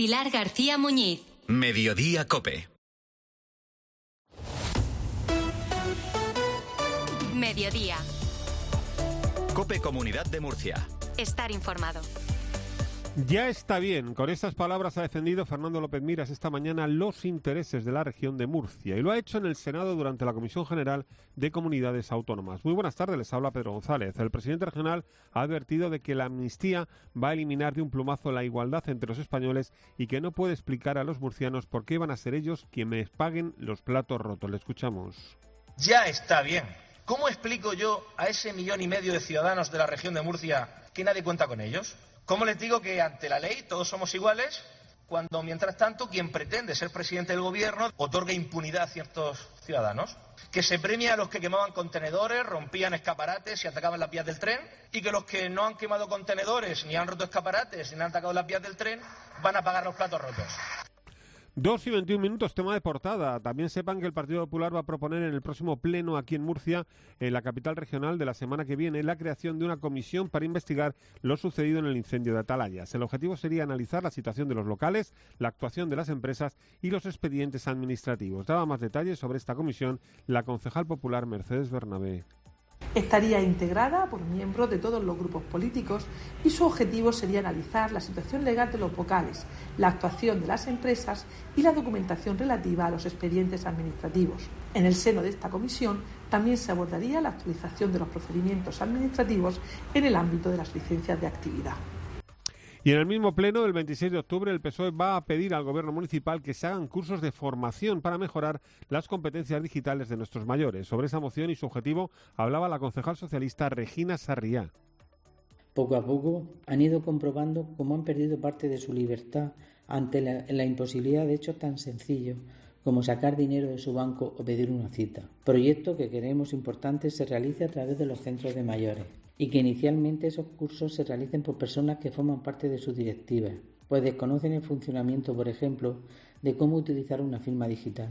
Pilar García Muñiz. Mediodía COPE. Mediodía. COPE Comunidad de Murcia. Estar informado. Ya está bien. Con estas palabras ha defendido Fernando López Miras esta mañana los intereses de la región de Murcia y lo ha hecho en el Senado durante la Comisión General de Comunidades Autónomas. Muy buenas tardes, les habla Pedro González. El presidente regional ha advertido de que la amnistía va a eliminar de un plumazo la igualdad entre los españoles y que no puede explicar a los murcianos por qué van a ser ellos quienes paguen los platos rotos. Le escuchamos. Ya está bien. ¿Cómo explico yo a ese 1,5 millones de ciudadanos de la región de Murcia que nadie cuenta con ellos? ¿Cómo les digo que ante la ley todos somos iguales cuando, mientras tanto, quien pretende ser presidente del gobierno otorga impunidad a ciertos ciudadanos? Que se premia a los que quemaban contenedores, rompían escaparates y atacaban las vías del tren, y que los que no han quemado contenedores, ni han roto escaparates, ni han atacado las vías del tren, van a pagar los platos rotos. 2:21, tema de portada. También sepan que el Partido Popular va a proponer en el próximo pleno aquí en Murcia, en la capital regional de la semana que viene, la creación de una comisión para investigar lo sucedido en el incendio de Atalayas. El objetivo sería analizar la situación de los locales, la actuación de las empresas y los expedientes administrativos. Daba más detalles sobre esta comisión la concejal popular Mercedes Bernabé. Estaría integrada por miembros de todos los grupos políticos y su objetivo sería analizar la situación legal de los locales, la actuación de las empresas y la documentación relativa a los expedientes administrativos. En el seno de esta comisión también se abordaría la actualización de los procedimientos administrativos en el ámbito de las licencias de actividad. Y en el mismo pleno, el 26 de octubre, el PSOE va a pedir al Gobierno municipal que se hagan cursos de formación para mejorar las competencias digitales de nuestros mayores. Sobre esa moción y su objetivo hablaba la concejal socialista Regina Sarriá. Poco a poco han ido comprobando cómo han perdido parte de su libertad ante la imposibilidad de hechos tan sencillos como sacar dinero de su banco o pedir una cita. Proyecto que queremos importante se realice a través de los centros de mayores y que inicialmente esos cursos se realicen por personas que forman parte de sus directivas, pues desconocen el funcionamiento, por ejemplo, de cómo utilizar una firma digital.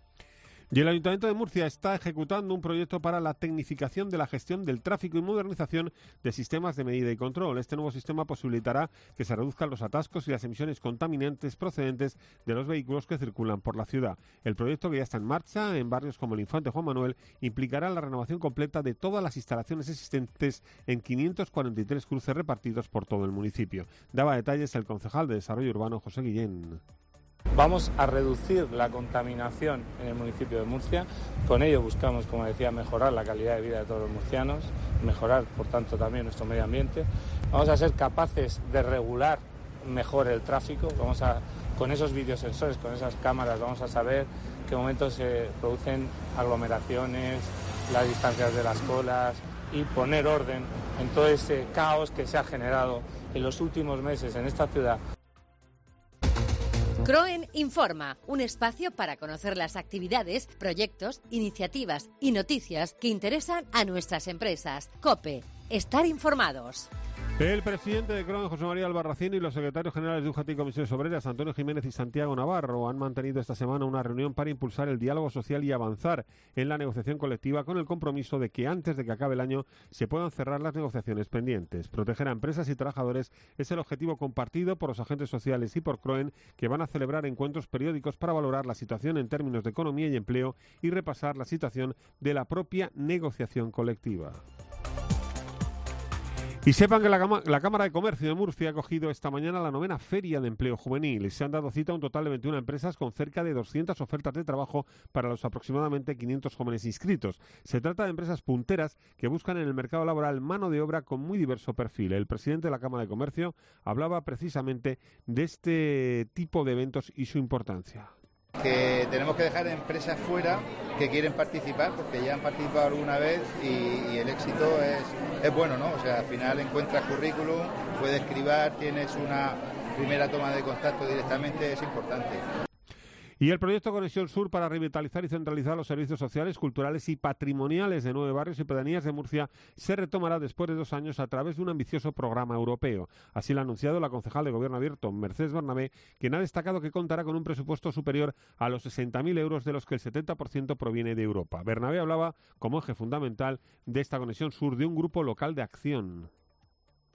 Y el Ayuntamiento de Murcia está ejecutando un proyecto para la tecnificación de la gestión del tráfico y modernización de sistemas de medida y control. Este nuevo sistema posibilitará que se reduzcan los atascos y las emisiones contaminantes procedentes de los vehículos que circulan por la ciudad. El proyecto, que ya está en marcha en barrios como el Infante Juan Manuel, implicará la renovación completa de todas las instalaciones existentes en 543 cruces repartidos por todo el municipio. Daba detalles el concejal de Desarrollo Urbano, José Guillén. Vamos a reducir la contaminación en el municipio de Murcia. Con ello buscamos, como decía, mejorar la calidad de vida de todos los murcianos, mejorar, por tanto, también nuestro medio ambiente. Vamos a ser capaces de regular mejor el tráfico. Con esos videosensores, con esas cámaras, vamos a saber en qué momentos se producen aglomeraciones, las distancias de las colas y poner orden en todo ese caos que se ha generado en los últimos meses en esta ciudad. CROEN Informa, un espacio para conocer las actividades, proyectos, iniciativas y noticias que interesan a nuestras empresas. COPE, estar informados. El presidente de CROEN, José María Albarracín, y los secretarios generales de UGT y Comisiones Obreras, Antonio Jiménez y Santiago Navarro, han mantenido esta semana una reunión para impulsar el diálogo social y avanzar en la negociación colectiva, con el compromiso de que antes de que acabe el año se puedan cerrar las negociaciones pendientes. Proteger a empresas y trabajadores es el objetivo compartido por los agentes sociales y por CROEN, que van a celebrar encuentros periódicos para valorar la situación en términos de economía y empleo y repasar la situación de la propia negociación colectiva. Y sepan que la Cámara de Comercio de Murcia ha acogido esta mañana la 9ª Feria de Empleo Juvenil y se han dado cita a un total de 21 empresas con cerca de 200 ofertas de trabajo para los aproximadamente 500 jóvenes inscritos. Se trata de empresas punteras que buscan en el mercado laboral mano de obra con muy diverso perfil. El presidente de la Cámara de Comercio hablaba precisamente de este tipo de eventos y su importancia. Que tenemos que dejar empresas fuera que quieren participar porque ya han participado alguna vez y el éxito es bueno, ¿no? O sea, al final encuentras currículum, puedes cribar, tienes una primera toma de contacto directamente, es importante. Y el proyecto Conexión Sur para revitalizar y centralizar los servicios sociales, culturales y patrimoniales de 9 barrios y pedanías de Murcia se retomará después de 2 años a través de un ambicioso programa europeo. Así lo ha anunciado la concejal de Gobierno Abierto, Mercedes Bernabé, quien ha destacado que contará con un presupuesto superior a los 60.000 euros, de los que el 70% proviene de Europa. Bernabé hablaba como eje fundamental de esta Conexión Sur de un grupo local de acción.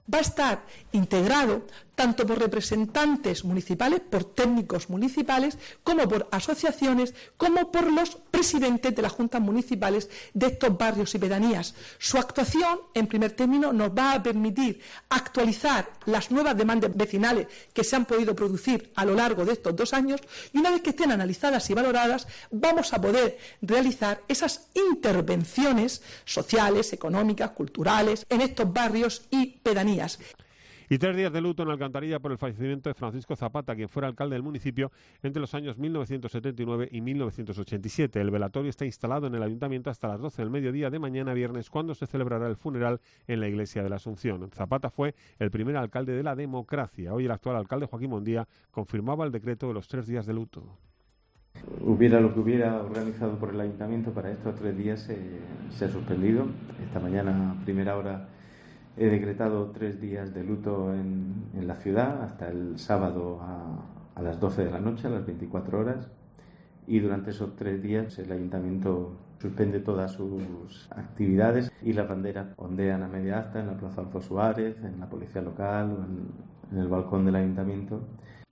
Va a estar integrado tanto por representantes municipales, por técnicos municipales, como por asociaciones, como por los presidentes de las juntas municipales de estos barrios y pedanías. Su actuación, en primer término, nos va a permitir actualizar las nuevas demandas vecinales que se han podido producir a lo largo de estos 2 años, y una vez que estén analizadas y valoradas, vamos a poder realizar esas intervenciones sociales, económicas, culturales en estos barrios y pedanías. Y 3 días de luto en Alcantarilla por el fallecimiento de Francisco Zapata, quien fuera alcalde del municipio entre los años 1979 y 1987. El velatorio está instalado en el ayuntamiento hasta las 12 del mediodía de mañana viernes, cuando se celebrará el funeral en la iglesia de la Asunción. Zapata fue el primer alcalde de la democracia. Hoy el actual alcalde, Joaquín Mondía, confirmaba el decreto de los 3 días de luto. Hubiera lo que hubiera organizado por el ayuntamiento para estos 3 días se ha suspendido. Esta mañana, a primera hora, he decretado 3 días de luto en la ciudad hasta el sábado a las 12 de la noche, a las 24 horas. Y durante esos 3 días el ayuntamiento suspende todas sus actividades y las banderas ondean a media asta en la Plaza Alfonso Suárez, en la policía local o en el balcón del ayuntamiento.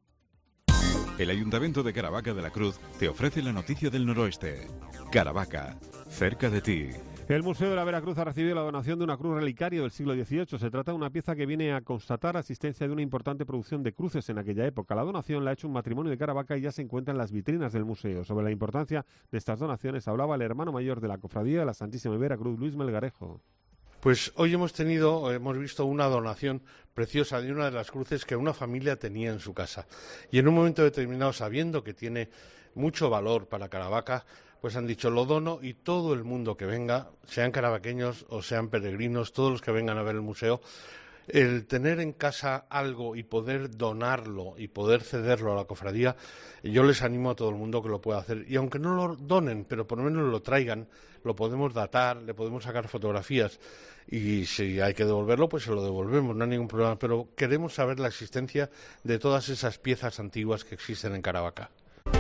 El Ayuntamiento de Caravaca de la Cruz te ofrece la noticia del noroeste. Caravaca, cerca de ti. El Museo de la Veracruz ha recibido la donación de una cruz relicario del siglo XVIII. Se trata de una pieza que viene a constatar la existencia de una importante producción de cruces en aquella época. La donación la ha hecho un matrimonio de Caravaca y ya se encuentra en las vitrinas del museo. Sobre la importancia de estas donaciones hablaba el hermano mayor de la Cofradía de la Santísima Veracruz, Luis Melgarejo. Pues hoy hemos visto una donación preciosa de una de las cruces que una familia tenía en su casa. Y en un momento determinado, sabiendo que tiene mucho valor para Caravaca, pues han dicho, lo dono, y todo el mundo que venga, sean caravaqueños o sean peregrinos, todos los que vengan a ver el museo, el tener en casa algo y poder donarlo y poder cederlo a la cofradía, yo les animo a todo el mundo que lo pueda hacer. Y aunque no lo donen, pero por lo menos lo traigan, lo podemos datar, le podemos sacar fotografías, y si hay que devolverlo, pues se lo devolvemos, no hay ningún problema. Pero queremos saber la existencia de todas esas piezas antiguas que existen en Caravaca.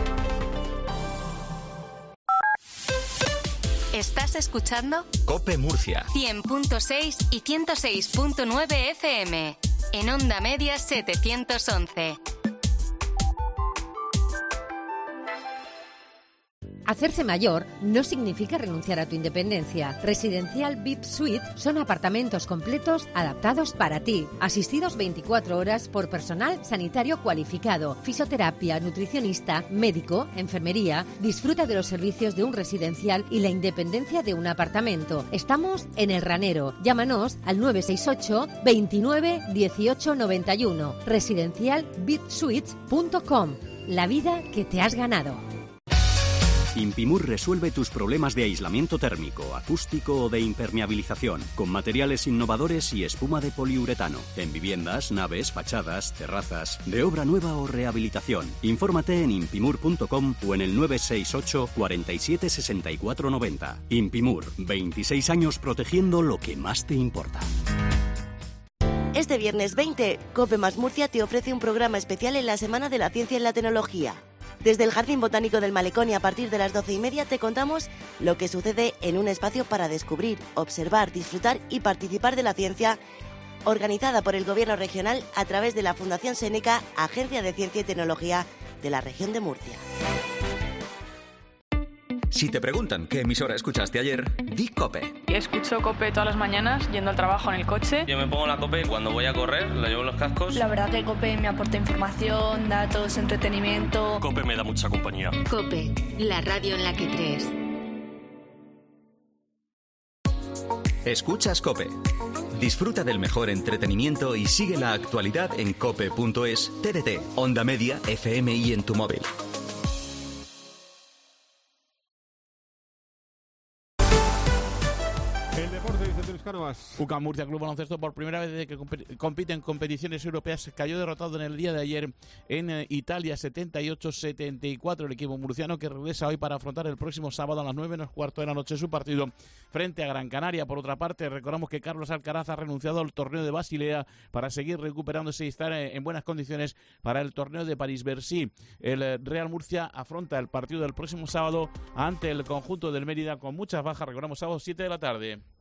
¿Estás escuchando? COPE Murcia. 100.6 y 106.9 FM. En Onda Media 711. Hacerse mayor no significa renunciar a tu independencia. Residencial VIP Suite son apartamentos completos adaptados para ti, asistidos 24 horas por personal sanitario cualificado, fisioterapia, nutricionista, médico, enfermería. Disfruta de los servicios de un residencial y la independencia de un apartamento. Estamos en El Ranero. Llámanos al 968 29 18 91. Residencialvipsuites.com. La vida que te has ganado. Impimur resuelve tus problemas de aislamiento térmico, acústico o de impermeabilización, con materiales innovadores y espuma de poliuretano, en viviendas, naves, fachadas, terrazas, de obra nueva o rehabilitación. Infórmate en impimur.com o en el 968 47 64 90. Impimur, 26 años protegiendo lo que más te importa. Este viernes 20, COPE más Murcia te ofrece un programa especial en la Semana de la Ciencia y la Tecnología. Desde el Jardín Botánico del Malecón y a partir de las 12:30 te contamos lo que sucede en un espacio para descubrir, observar, disfrutar y participar de la ciencia, organizada por el Gobierno regional a través de la Fundación Seneca, Agencia de Ciencia y Tecnología de la región de Murcia. Si te preguntan qué emisora escuchaste ayer, di COPE. Escucho COPE todas las mañanas yendo al trabajo en el coche. Yo me pongo la COPE cuando voy a correr, le llevo los cascos. La verdad que COPE me aporta información, datos, entretenimiento. COPE me da mucha compañía. COPE, la radio en la que crees. Escuchas COPE. Disfruta del mejor entretenimiento y sigue la actualidad en cope.es, TDT, Onda Media, FM y en tu móvil. El deporte, Vicente Luis Cánovas. UCAM Murcia Club Baloncesto, por primera vez desde que compite en competiciones europeas, cayó derrotado en el día de ayer en Italia, 78-74. El equipo murciano, que regresa hoy para afrontar el próximo sábado a las 9:15 de la noche su partido frente a Gran Canaria. Por otra parte, recordamos que Carlos Alcaraz ha renunciado al torneo de Basilea para seguir recuperándose y estar en buenas condiciones para el torneo de París-Bercy. El Real Murcia afronta el partido del próximo sábado ante el conjunto del Mérida con muchas bajas. Recordamos, sábado 7 de la tarde.